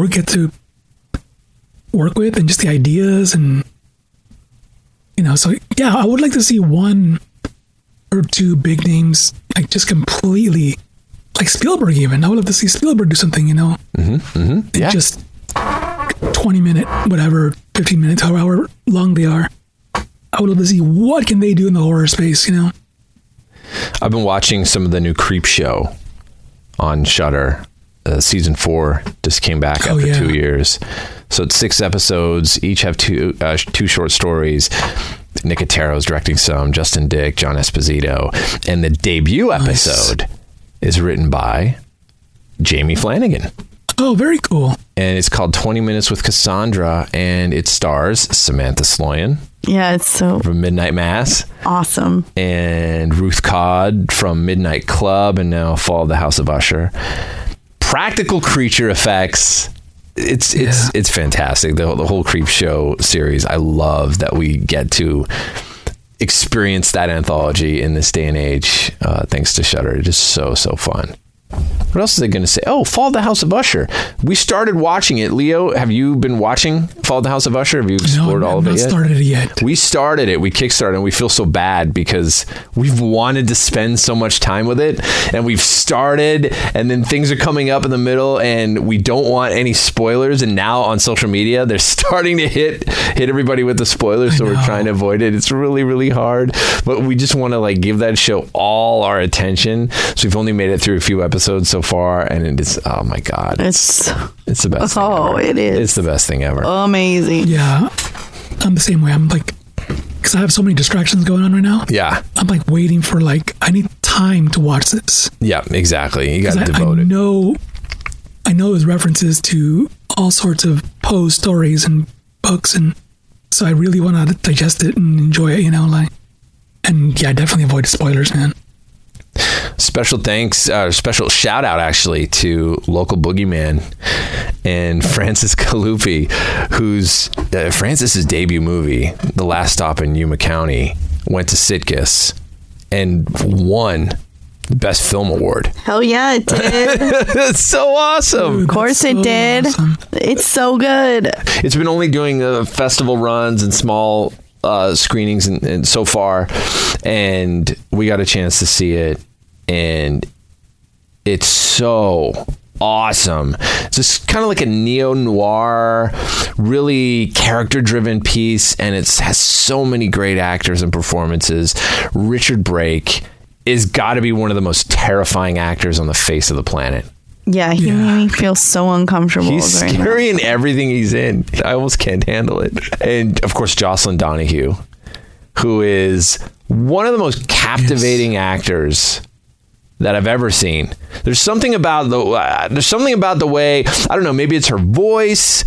Speaker 6: work with, and just the ideas, and so yeah, I would like to see one or two big names, like just completely, like Spielberg even. I would love to see Spielberg do something,
Speaker 8: Yeah.
Speaker 6: Just 20 minute, whatever, 15 minutes, however long they are. I would love to see what can they do in the horror space,
Speaker 8: I've been watching some of the new Creep Show on Shudder. Season 4 just came back after 2 years. So it's 6 episodes. Each have two short stories. Nick Otero's directing some, Justin Dick, John Esposito. And the debut episode is written by Jamie Flanagan.
Speaker 6: Oh, very cool.
Speaker 8: And it's called 20 Minutes with Cassandra, and it stars Samantha Sloyan.
Speaker 7: Yeah, it's so...
Speaker 8: from Midnight Mass.
Speaker 7: Awesome.
Speaker 8: And Ruth Codd from Midnight Club, and now Fall of the House of Usher. Practical creature effects. It's fantastic. The whole Creep Show series. I love that we get to experience that anthology in this day and age, thanks to Shudder. It is so fun. What else is I going to say? Oh, Fall of the House of Usher. We started watching it. Leo, have you been watching Fall of the House of Usher? Have you explored all of it yet?
Speaker 6: No, I've not started it yet.
Speaker 8: We started it. We kickstarted, and we feel so bad because we've wanted to spend so much time with it, and we've started, and then things are coming up in the middle, and we don't want any spoilers. And now on social media, they're starting to hit everybody with the spoilers, so we're trying to avoid it. It's really, really hard, but we just want to give that show all our attention. So we've only made it through a few episodes so far, and it's, oh my god, it's the best thing ever.
Speaker 7: It is.
Speaker 8: It's the best thing ever.
Speaker 7: Amazing.
Speaker 6: Yeah, I'm the same way. I'm because I have so many distractions going on right now.
Speaker 8: Yeah,
Speaker 6: I'm waiting for I need time to watch this.
Speaker 8: Yeah, exactly. You got to devote it.
Speaker 6: I know there's references to all sorts of Poe stories and books, and so I really want to digest it and enjoy it. And yeah, definitely avoid spoilers, man.
Speaker 8: Special thanks, special shout out actually to local boogeyman and Francis Kalupi, whose Francis's debut movie, The Last Stop in Yuma County, went to Sitges and won the Best Film Award.
Speaker 7: Hell yeah, it did.
Speaker 8: That's so awesome.
Speaker 7: Of course it did. Awesome. It's so good.
Speaker 8: It's been only doing festival runs and small screenings and so far, and we got a chance to see it, and it's so awesome. It's just kind of like a neo-noir, really character-driven piece, and it has so many great actors and performances. Richard Brake is got to be one of the most terrifying actors on the face of the planet.
Speaker 7: Yeah, he made me feel so uncomfortable.
Speaker 8: He's scary in everything he's in. I almost can't handle it. And, of course, Jocelyn Donahue, who is one of the most captivating actors that I've ever seen. There's something about the way, I don't know, maybe it's her voice,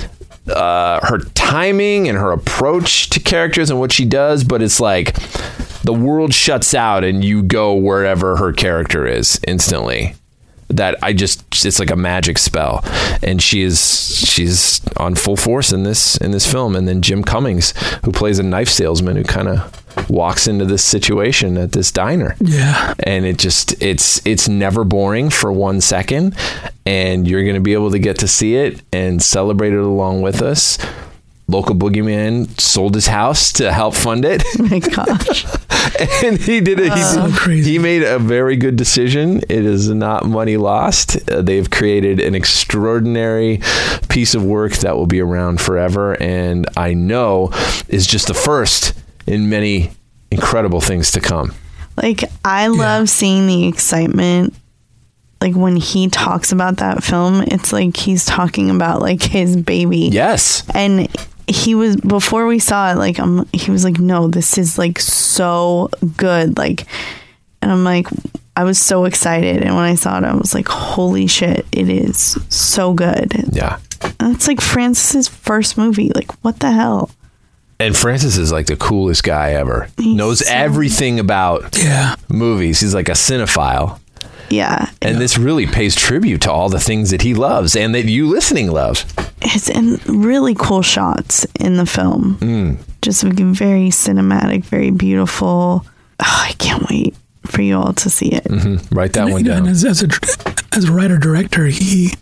Speaker 8: her timing, and her approach to characters and what she does, but it's like the world shuts out and you go wherever her character is instantly. It's like a magic spell, and she's on full force in this film. And then Jim Cummings, who plays a knife salesman who kind of walks into this situation at this diner.
Speaker 6: Yeah,
Speaker 8: and it's never boring for 1 second, and you're going to be able to get to see it and celebrate it along with us. local boogeyman sold his house to help fund it.
Speaker 7: Oh my gosh.
Speaker 8: And he did it.
Speaker 6: So crazy.
Speaker 8: He made a very good decision. It is not money lost. They've created an extraordinary piece of work that will be around forever, and I know is just the first in many incredible things to come.
Speaker 7: Like, I love seeing the excitement. Like, when he talks about that film, it's like he's talking about, like, his baby.
Speaker 8: Yes.
Speaker 7: And he was, before we saw it, like, he was like, no, this is, like, so good. Like, and I'm like, I was so excited. And when I saw it, I was like, holy shit, it is so good.
Speaker 8: Yeah.
Speaker 7: And it's like Francis's first movie. Like, what the hell?
Speaker 8: And Francis is like the coolest guy ever. Knows everything about movies. He's like a cinephile.
Speaker 7: Yeah.
Speaker 8: And this really pays tribute to all the things that he loves and that you listening love.
Speaker 7: It's in really cool shots in the film. Just very cinematic, very beautiful. Oh, I can't wait for you all to see it.
Speaker 8: Write that one down.
Speaker 6: And as a writer-director, he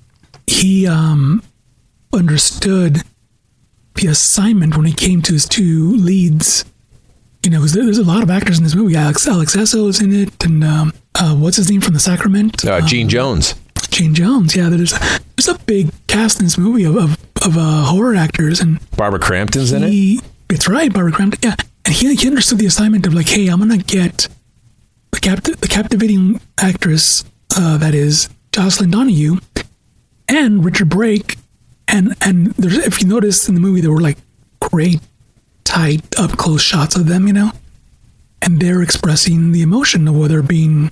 Speaker 6: understood the assignment when it came to his two leads. You know, 'cause there's a lot of actors in this movie. Alex Esso is in it, and what's his name from The Sacrament?
Speaker 8: Gene Jones.
Speaker 6: Gene Jones. Yeah, there's a big cast in this movie of horror actors, and
Speaker 8: Barbara Crampton's in it.
Speaker 6: It's right, Barbara Crampton. Yeah, and he understood the assignment of like, hey, I'm gonna get the captivating actress that is Jocelyn Donahue and Richard Brake. And there's, if you notice in the movie, there were like great tight up close shots of them, you know, and they're expressing the emotion of whether being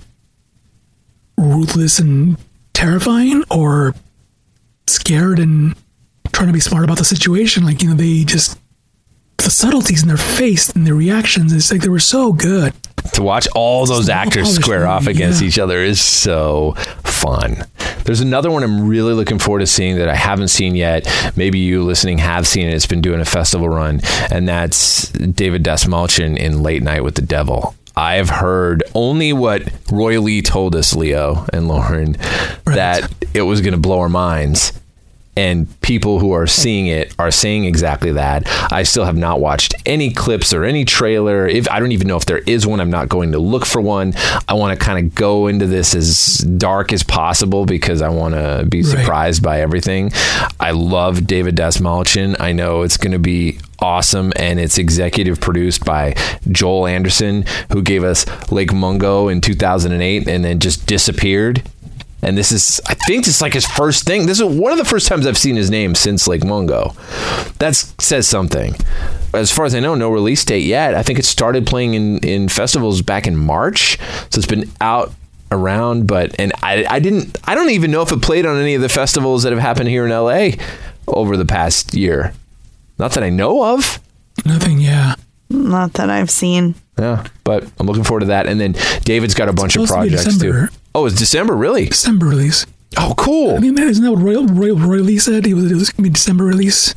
Speaker 6: ruthless and terrifying or scared and trying to be smart about the situation. Like, you know, they just, the subtleties in their face and their reactions, it's like they were so good.
Speaker 8: To watch all those actors square off against each other is so fun. There's another one I'm really looking forward to seeing that I haven't seen yet. Maybe you listening have seen it. It's been doing a festival run, and that's David Dastmalchian in Late Night with the Devil. I've heard only what Roy Lee told us, Leo and Lauren, that it was going to blow our minds. And people who are seeing it are saying exactly that. I still have not watched any clips or any trailer. I don't even know if there is one. I'm not going to look for one. I want to kind of go into this as dark as possible because I want to be surprised by everything. I love David Dastmalchian. I know it's going to be awesome, and it's executive produced by Joel Anderson, who gave us Lake Mungo in 2008 and then just disappeared. And this is, I think this is like his first thing. This is one of the first times I've seen his name since Lake Mungo. That says something. As far as I know, no release date yet. I think it started playing in festivals back in March. So it's been out around, and I don't even know if it played on any of the festivals that have happened here in LA over the past year. Not that I know of.
Speaker 6: Nothing, yeah.
Speaker 7: Not that I've seen.
Speaker 8: Yeah, but I'm looking forward to that. And then David's got a bunch of projects too. Oh, it's December, really?
Speaker 6: December release.
Speaker 8: Oh, cool.
Speaker 6: I mean, isn't that what Roy Lee said? It was going to be December release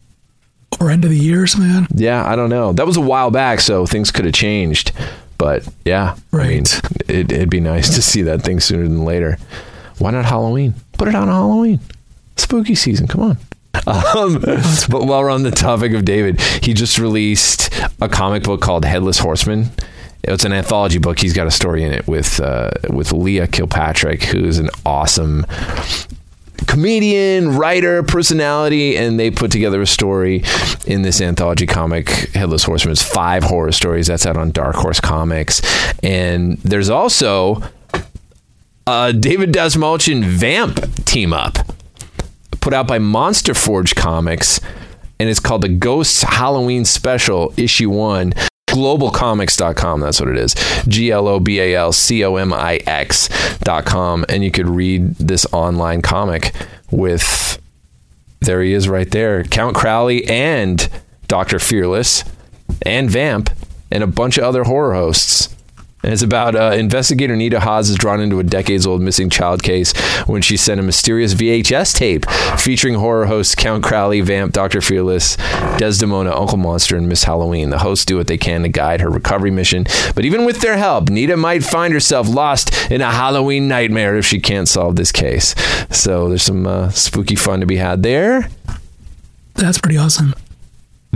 Speaker 6: or end of the year or something like that?
Speaker 8: Yeah, I don't know. That was a while back, so things could have changed. But yeah,
Speaker 6: right.
Speaker 8: I mean, it'd be nice to see that thing sooner than later. Why not Halloween? Put it on Halloween. Spooky season. Come on. But while we're on the topic of David, he just released a comic book called Headless Horseman. It's an anthology book. He's got a story in it with Leah Kilpatrick, who's an awesome comedian, writer, personality, and they put together a story in this anthology comic, Headless Horseman. It's 5 horror stories. That's out on Dark Horse Comics. And there's also a David Dastmalchian Vamp team up put out by Monster Forge Comics, and it's called the Ghosts Halloween Special Issue 1. Globalcomics.com, that's what it is. GLOBALCOMIX.com. And you could read this online comic with, there he is right there, Count Crowley and Dr. Fearless and Vamp and a bunch of other horror hosts. And it's about investigator Nita Haas is drawn into a decades-old missing child case when she sent a mysterious VHS tape featuring horror hosts Count Crowley, Vamp, Dr. Fearless, Desdemona, Uncle Monster, and Miss Halloween. The hosts do what they can to guide her recovery mission. But even with their help, Nita might find herself lost in a Halloween nightmare if she can't solve this case. So there's some spooky fun to be had there.
Speaker 6: That's pretty awesome.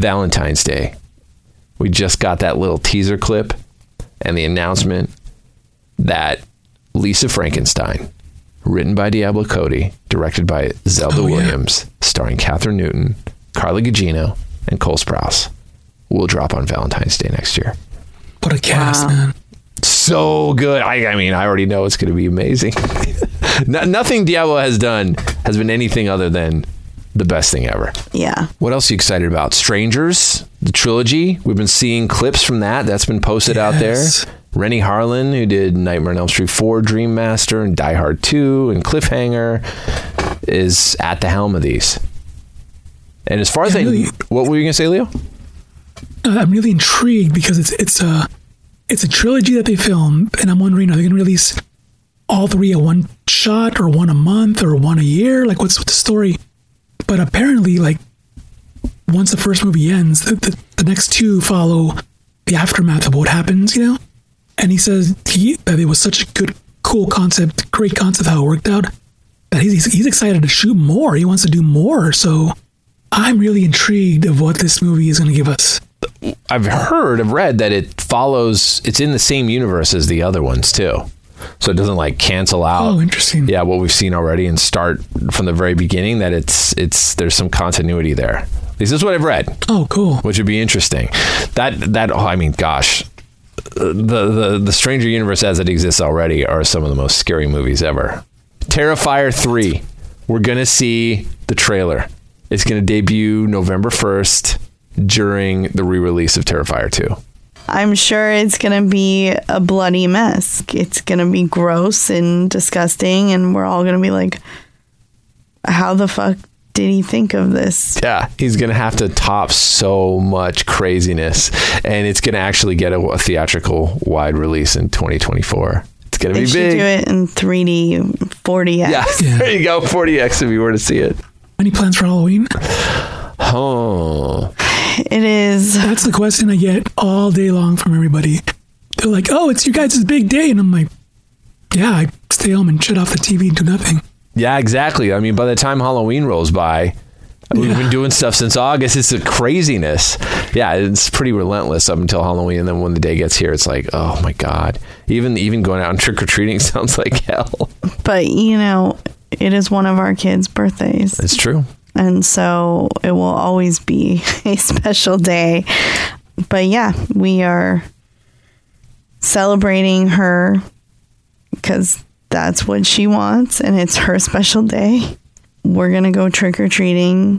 Speaker 8: Valentine's Day, we just got that little teaser clip and the announcement that Lisa Frankenstein, written by Diablo Cody, directed by Zelda Williams, starring Catherine Newton, Carla Gugino, and Cole Sprouse, will drop on Valentine's Day next year.
Speaker 6: What a cast, man.
Speaker 8: So good. I mean, I already know it's going to be amazing. Nothing Diablo has done has been anything other than the best thing ever.
Speaker 7: Yeah.
Speaker 8: What else are you excited about? Strangers, the trilogy. We've been seeing clips from that. That's been posted out there. Rennie Harlan, who did Nightmare on Elm Street 4, Dream Master, and Die Hard 2, and Cliffhanger, is at the helm of these. And as far as what were you going to say, Leo?
Speaker 6: I'm really intrigued because it's a trilogy that they film, and I'm wondering, are they going to release all three at one shot, or one a month, or one a year? Like, what's the story? But apparently, like, once the first movie ends, the next two follow the aftermath of what happens, you know? And he says that it was such a good, cool concept, great concept how it worked out, that he's excited to shoot more. He wants to do more. So I'm really intrigued of what this movie is going to give us.
Speaker 8: I've read that it's in the same universe as the other ones too. So it doesn't like cancel out.
Speaker 6: Oh, interesting.
Speaker 8: Yeah, what we've seen already and start from the very beginning, that there's some continuity there. At least this is what I've read.
Speaker 6: Oh, cool.
Speaker 8: Which would be interesting. I mean, gosh, the Stranger Universe as it exists already are some of the most scary movies ever. Terrifier 3. We're going to see the trailer. It's going to debut November 1st during the re-release of Terrifier 2.
Speaker 7: I'm sure it's going to be a bloody mess. It's going to be gross and disgusting, and we're all going to be like, how the fuck did he think of this?
Speaker 8: Yeah, he's going to have to top so much craziness, and it's going to actually get a theatrical wide release in 2024. It's going to be big.
Speaker 7: They should do it in 3D, 40X.
Speaker 8: Yeah, there you go, 40X if you were to see it.
Speaker 6: Any plans for Halloween?
Speaker 8: Oh.
Speaker 7: It is.
Speaker 6: That's the question I get all day long from everybody. They're like, oh, it's you guys' big day. And I'm like, yeah, I stay home and shut off the TV and do nothing.
Speaker 8: Yeah, exactly. I mean, by the time Halloween rolls by, we've been doing stuff since August. It's a craziness. Yeah, it's pretty relentless up until Halloween. And then when the day gets here, it's like, oh my God. Even going out and trick-or-treating sounds like hell.
Speaker 7: But, you know, it is one of our kids' birthdays.
Speaker 8: It's true.
Speaker 7: And so it will always be a special day. But yeah, we are celebrating her because that's what she wants, and it's her special day. We're going to go trick-or-treating,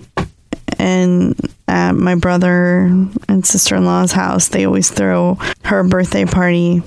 Speaker 7: and at my brother and sister-in-law's house, they always throw her birthday party.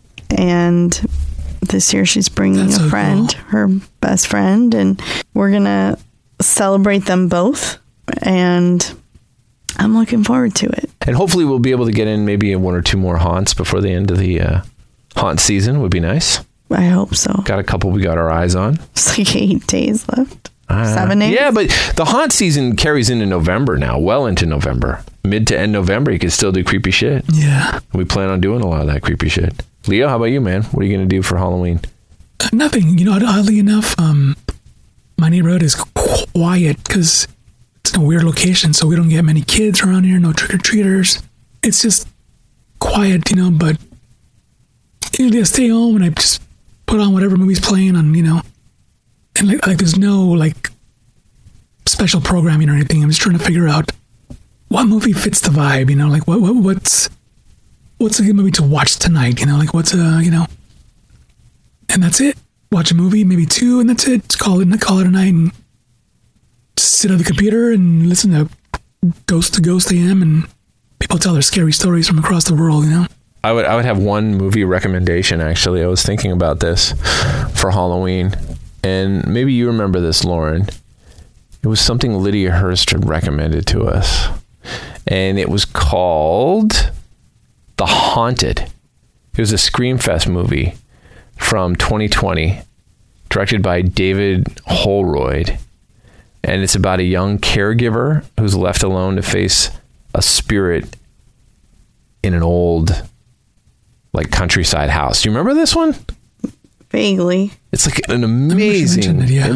Speaker 7: And this year she's bringing a friend, her best friend, and we're going to celebrate them both, and I'm looking forward to it.
Speaker 8: And hopefully we'll be able to get in maybe one or two more haunts before the end of the haunt season. Would be nice.
Speaker 7: I hope so.
Speaker 8: Got a couple we got our eyes on.
Speaker 7: It's like 8 days left. 7 days?
Speaker 8: Yeah, but the haunt season carries into November now, well into November. Mid to end November, you can still do creepy shit.
Speaker 6: Yeah.
Speaker 8: We plan on doing a lot of that creepy shit. Leo, how about you, man? What are you going to do for Halloween?
Speaker 6: Nothing. You know, oddly enough, my neighborhood is quiet because it's in a weird location, so we don't get many kids around here, no trick-or-treaters. It's just quiet, you know, but usually I stay home and I just put on whatever movie's playing on, you know, and like there's no, like, special programming or anything. I'm just trying to figure out what movie fits the vibe, you know, like what's a good movie to watch tonight, you know, like you know, and that's it. Watch a movie, maybe 2, and that's it. Just call it a night and just sit on the computer and listen to Ghost to Ghost AM, and people tell their scary stories from across the world, you know?
Speaker 8: I would have one movie recommendation, actually. I was thinking about this for Halloween, and maybe you remember this, Lauren. It was something Lydia Hurst had recommended to us, and it was called The Haunted. It was a Screamfest movie from 2020, directed by David Holroyd, and it's about a young caregiver who's left alone to face a spirit in an old, like, countryside house. Do you remember this one?
Speaker 7: Vaguely.
Speaker 8: It's like an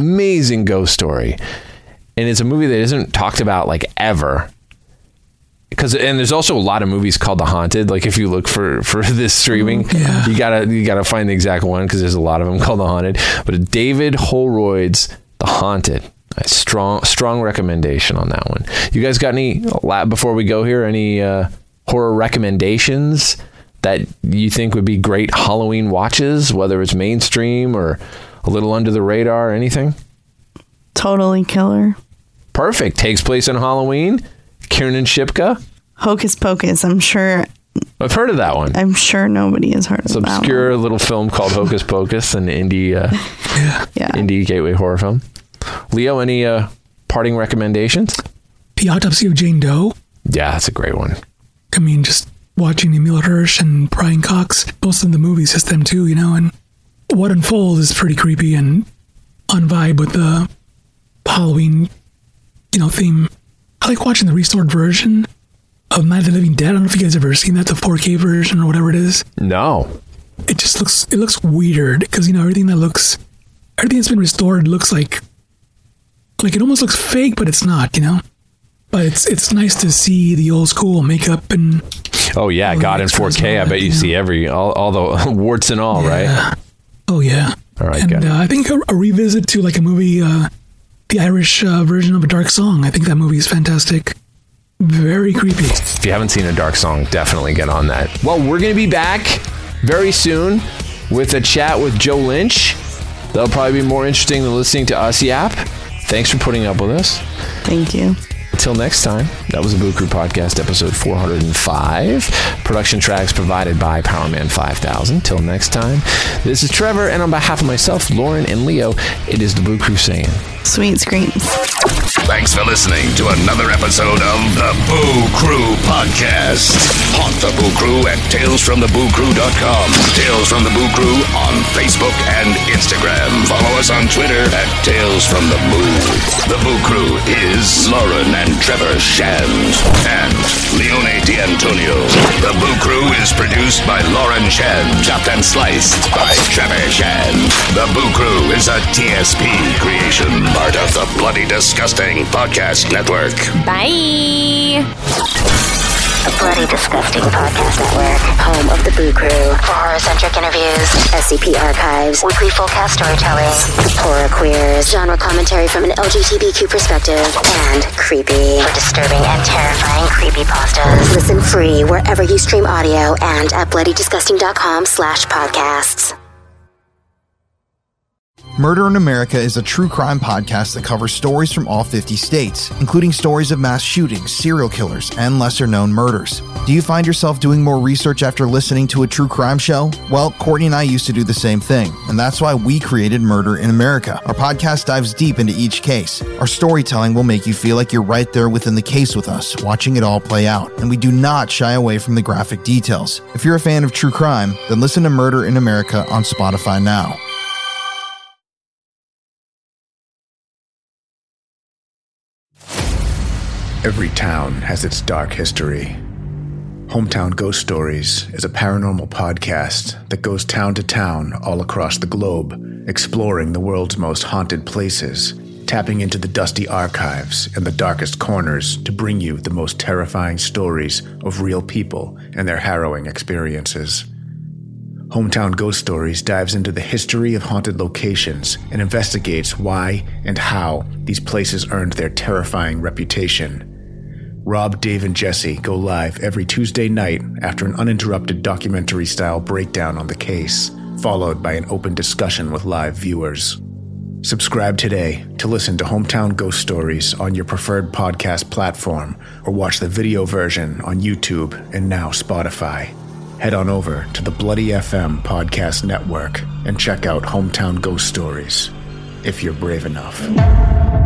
Speaker 8: amazing ghost story, and it's a movie that isn't talked about like ever. and there's also a lot of movies called The Haunted. Like if you look for this streaming, you gotta find the exact one because there's a lot of them called The Haunted. But David Holroyd's The Haunted, a strong recommendation on that one. You guys got any, before we go here, any horror recommendations that you think would be great Halloween watches, whether it's mainstream or a little under the radar or anything?
Speaker 7: Totally Killer.
Speaker 8: Perfect. Takes place on Halloween. Kiernan Shipka.
Speaker 7: Hocus Pocus. I'm sure.
Speaker 8: I've heard of that one.
Speaker 7: I'm sure nobody has heard of that one.
Speaker 8: It's an obscure little film called Hocus Pocus, an indie gateway horror film. Leo, any parting recommendations?
Speaker 6: The Autopsy of Jane Doe.
Speaker 8: Yeah, that's a great one.
Speaker 6: I mean, just watching Emil Hirsch and Brian Cox, most of the movies, just them too, and what unfolds is pretty creepy and on vibe with the Halloween, theme. I like watching the restored version of Night of the Living Dead. I don't know if you guys ever seen that, the 4K version or whatever it is.
Speaker 8: No.
Speaker 6: It just looks weird because, everything that's been restored looks like it almost looks fake, but it's not, But it's nice to see the old school makeup and...
Speaker 8: Oh, yeah, God in 4K. I bet you see all the warts and all, right?
Speaker 6: Oh, yeah.
Speaker 8: All right,
Speaker 6: and I think a revisit to like a movie... the Irish version of A Dark Song. I think that movie is fantastic. Very creepy.
Speaker 8: If you haven't seen A Dark Song, definitely get on that. Well, we're going to be back very soon with a chat with Joe Lynch. That'll probably be more interesting than listening to us yap. Thanks for putting up with us.
Speaker 7: Thank you.
Speaker 8: Until next time, that was the Boo Crew Podcast, episode 405. Production tracks provided by Powerman 5000. Till next time, this is Trevor, and on behalf of myself, Lauren, and Leo, it is the Boo Crew saying...
Speaker 7: Sweet screams.
Speaker 5: Thanks for listening to another episode of the Boo Crew Podcast. Haunt the Boo Crew at talesfromthebooCrew.com. Tales from the Boo Crew on Facebook and Instagram. Follow us on Twitter at Tales from the Boo. The Boo Crew is Lauren and Trevor Shand and Leone D'Antonio. The Boo Crew is produced by Lauren Shand, chopped and sliced by Trevor Shand. The Boo Crew is a TSP creation, part of the Bloody Disgusting Podcast Network.
Speaker 3: Bye. The Bloody Disgusting Podcast Network, home of the Boo Crew. For horror-centric interviews, SCP archives, weekly full-cast storytelling, horror queers, genre commentary from an LGBTQ perspective, and creepy. For disturbing and terrifying creepypastas. Listen free wherever you stream audio and at bloodydisgusting.com/podcasts.
Speaker 10: Murder in America is a true crime podcast that covers stories from all 50 states, including stories of mass shootings, serial killers, and lesser-known murders. Do you find yourself doing more research after listening to a true crime show? Well, Courtney and I used to do the same thing, and that's why we created Murder in America. Our podcast dives deep into each case. Our storytelling will make you feel like you're right there within the case with us, watching it all play out, and we do not shy away from the graphic details. If you're a fan of true crime, then listen to Murder in America on Spotify now.
Speaker 11: Every town has its dark history. Hometown Ghost Stories is a paranormal podcast that goes town to town all across the globe, exploring the world's most haunted places, tapping into the dusty archives and the darkest corners to bring you the most terrifying stories of real people and their harrowing experiences. Hometown Ghost Stories dives into the history of haunted locations and investigates why and how these places earned their terrifying reputation. Rob, Dave, and Jesse go live every Tuesday night after an uninterrupted documentary-style breakdown on the case, followed by an open discussion with live viewers. Subscribe today to listen to Hometown Ghost Stories on your preferred podcast platform, or watch the video version on YouTube and now Spotify. Head on over to the Bloody FM Podcast Network and check out Hometown Ghost Stories, if you're brave enough.